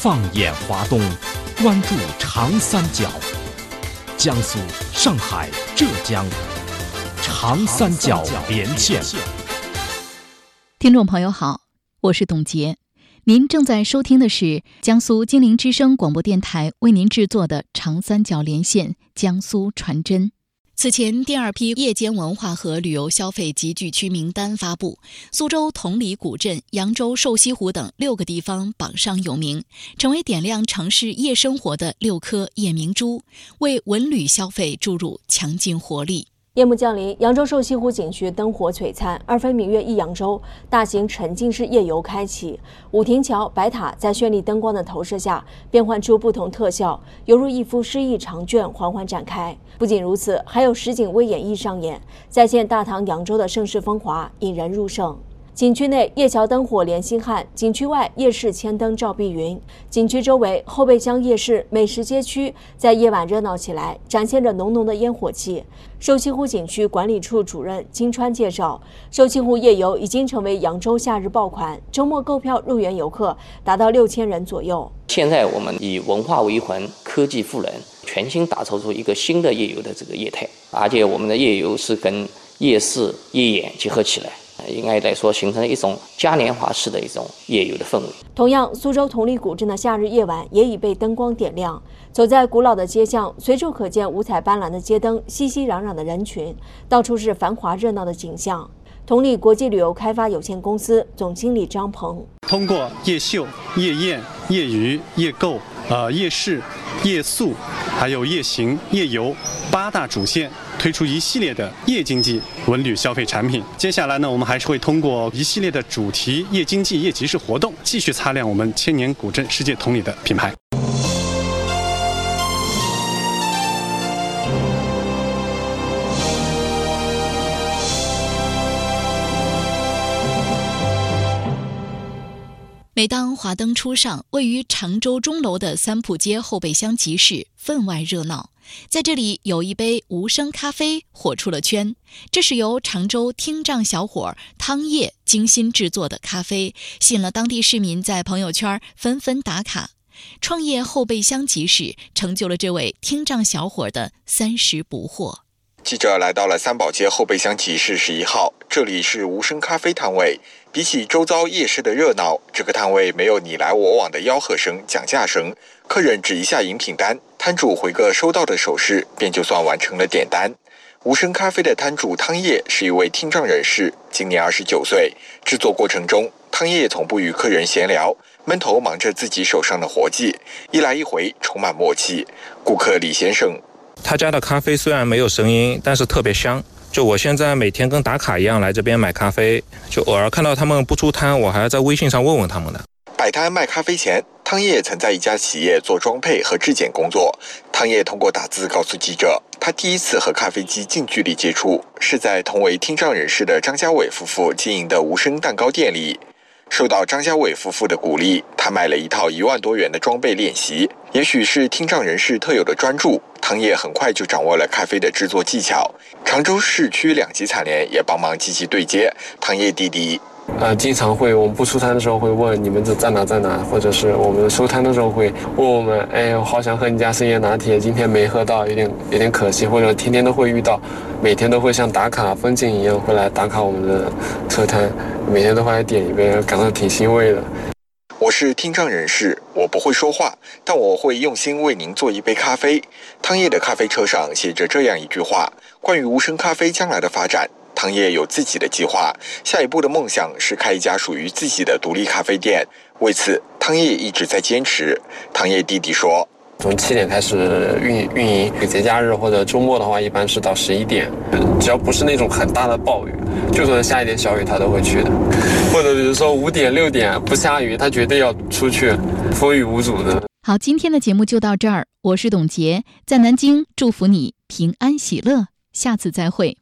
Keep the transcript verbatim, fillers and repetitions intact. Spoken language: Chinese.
放眼华东，关注长三角，江苏、上海、浙江，长三角连线。 听众朋友好，我是董洁，您正在收听的是江苏金陵之声广播电台为您制作的长三角连线江苏传真。此前第二批夜间文化和旅游消费集聚区名单发布，苏州同里古镇、扬州瘦西湖等六个地方榜上有名，成为点亮城市夜生活的六颗夜明珠，为文旅消费注入强劲活力。 夜幕降临，扬州瘦西湖景区灯火璀璨，二分明月一扬州，大型沉浸式夜游开启。五亭桥、白塔在绚丽灯光的投射下，变换出不同特效，犹如一幅诗意长卷缓缓展开。不仅如此，还有实景微演绎上演，再现大唐扬州的盛世风华，引人入胜。景区内夜桥灯火连星汉，景区外夜市千灯照碧云。景区周围后备乡夜市、美食街区在夜晚热闹起来，展现着浓浓的烟火气。瘦西湖景区管理处主任金川介绍，瘦西湖夜游已经成为扬州夏日爆款，周末购票入园游客达到六千人左右。 现在我们以文化为魂，科技赋能，全新打造出一个新的夜游的这个业态，而且我们的夜游是跟夜市、夜演结合起来。应该来说，形成了一种嘉年华式的一种夜游的氛围。 同样，苏州同里古镇的夏日夜晚也已被灯光点亮。走在古老的街巷，随处可见五彩斑斓的街灯，熙熙攘攘的人群，到处是繁华热闹的景象。同里国际旅游开发有限公司总经理张鹏， 通过夜秀、夜宴、夜娱、夜购、呃夜市、夜宿，还有夜行、夜游八大主线，推出一系列的夜经济文旅消费产品。接下来呢，我们还是会通过一系列的主题夜经济、夜集市活动，继续擦亮我们千年古镇世界同里的品牌。 每当华灯初上，位于常州钟楼的三浦街后备乡集市分外热闹。在这里有一杯无声咖啡火出了圈，这是由常州听障小伙汤叶精心制作的咖啡，吸引了当地市民在朋友圈纷纷打卡。创业后备乡集市成就了这位听障小伙的三十不惑。 记者来到了三宝街后备乡集市十一号，这里是无声咖啡摊位。比起周遭夜市的热闹，这个摊位没有你来我往的吆喝声、讲价声，客人指一下饮品单，摊主回个收到的手势，便就算完成了点单。无声咖啡的摊主汤叶是一位听障人士，今年二十九岁。制作过程中，汤叶从不与客人闲聊，闷头忙着自己手上的活计，一来一回充满默契。顾客李先生， 他家的咖啡虽然没有声音，但是特别香。就我现在每天跟打卡一样来这边买咖啡，就偶尔看到他们不出摊，我还要在微信上问问他们的。 摆摊卖咖啡前，汤叶曾在一家企业做装配和质检工作。汤叶通过打字告诉记者，他第一次和咖啡机近距离接触，是在同为听障人士的张家伟夫妇经营的无声蛋糕店里。受到张家伟夫妇的鼓励，他买了一套一万多元的装备练习。也许是听障人士特有的专注，汤叶很快就掌握了咖啡的制作技巧。常州市区两级采联也帮忙积极对接。汤叶弟弟呃，经常会我们不出摊的时候会问你们这在哪在哪，或者是我们收摊的时候会问我们，哎，我好想喝你家深夜拿铁，今天没喝到，有点有点可惜，或者天天都会遇到，每天都会像打卡风景一样会来打卡我们的车摊，每天都会来点一杯，感到挺欣慰的。 我是听障人士，我不会说话，但我会用心为您做一杯咖啡。汤叶的咖啡车上写着这样一句话：关于无声咖啡将来的发展，汤叶有自己的计划，下一步的梦想是开一家属于自己的独立咖啡店。为此，汤叶一直在坚持。汤叶弟弟说， 从七点开始运运营，节假日或者周末的话，一般是到十一点。只要不是那种很大的暴雨，就算下一点小雨，他都会去的。或者比如说五点六点不下雨，他绝对要出去，风雨无阻的。 好，今天的节目就到这儿，我是董洁，在南京祝福你平安喜乐，下次再会。